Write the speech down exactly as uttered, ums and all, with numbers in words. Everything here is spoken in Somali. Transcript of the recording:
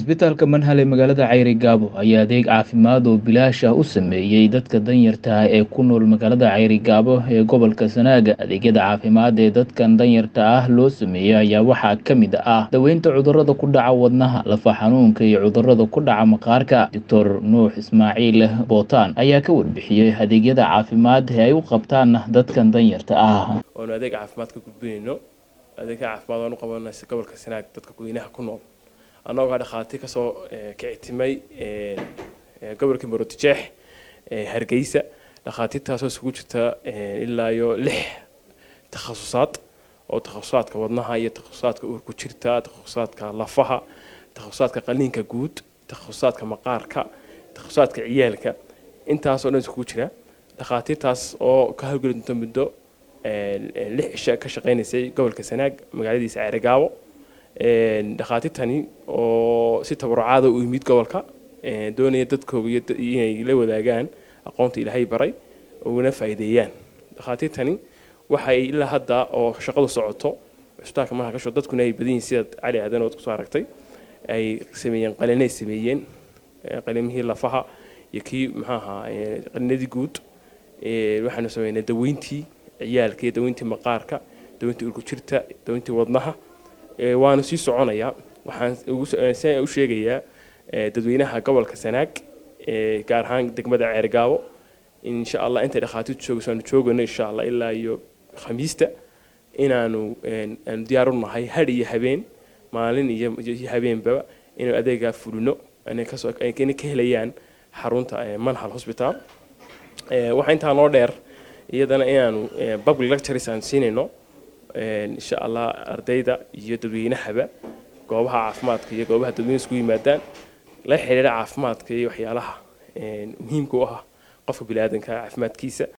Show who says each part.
Speaker 1: Isbitaalka Manhal ee magaalada Cayri Gaabo ayaa adeeg caafimaad oo bilaash ah u sameeyay dadka danyarta ah ee ku nool magaalada Cayri Gaabo ee gobolka Sanaag. Adeegyada caafimaad ee dadkan danyarta ah loo sameeyay ayaa waxaa ka mid ah daweynta cudurrada ku dhaca wadnaha, lafa xanuunka iyo cudurrada ku dhaca maqaarka. Doctor Nuux Ismaaciil Bootaan ayaa ka warbixiyay adeegyada caafimaad ee ay u qabtaan dadkan danyarta ah.
Speaker 2: oo adeeg caafimaad ka gudbinayno adeeg caafimaad oo qabanayna gobolka Sanaag dadka gudaha ku nool anagoo dhaqaatiir ka soo kictimay gobolka Maroodijeex Hargeysa dhaqaatiirtaas oo isugu jirta ilaa iyo lix takhasusaad oo takhasusaadka wadnaha iyo takhasusaadka uurku jirta takhasusaadka lafaha takhasusaadka qaliinka guud takhasusaadka maqaarka takhasusaadka ciyaalka intaas oo dhan isugu jira dhaqaatiirtaas oo ka hawlgeli doonta muddo lix isha ka shaqeynaysay gobolka Sanaag magaaladiisa Cayri Gaabo dhaqaatiirtani oo si tabarucaad u yimid gobolka doonaya dadkooda inay la wadaagaan aqoonta Ilaahay baray oo una faa'iideeyaan dhaqaatiirtani waxay ilaa hadda oo shaqadu socoto isbitaalka Manhal ka soo dadkuna ay badin sida Cali Aadan oo ku aragtay ay sameeyeen qalinay sameeyeen qalimihii lafaha iyo kii maxaa qalinadii guud ee waxaanu sameeynay daweyntii ciyaalka daweyntii maqaarka daweyntii uurku jirta daweyntii wadnaha waana sii soconaya waxaan u sheegayaa dadweynaha gobolka Sanaag gaar ahaan degmada Cayri Gaabo insha Allah inta dhaqaatiirtu joogsan joogana insha Allah ilaa iyo Khamiista inaanu aan diyaar u nahay had iyo habeen maalin iyo habeenba inuu adeega fulino ana ka soo ay ka helayaan xarunta Manhal Hospital waxa inta loo dheer iyadana inaanu public lectures aan siinayno إن شاء الله أرديدا يدوينا حبا جوابها عفمات كي جوابها تدوين سكوي مادان لا حيل عفمات كي وحيالها مهم كوها قف بلادن كعفمات كيسة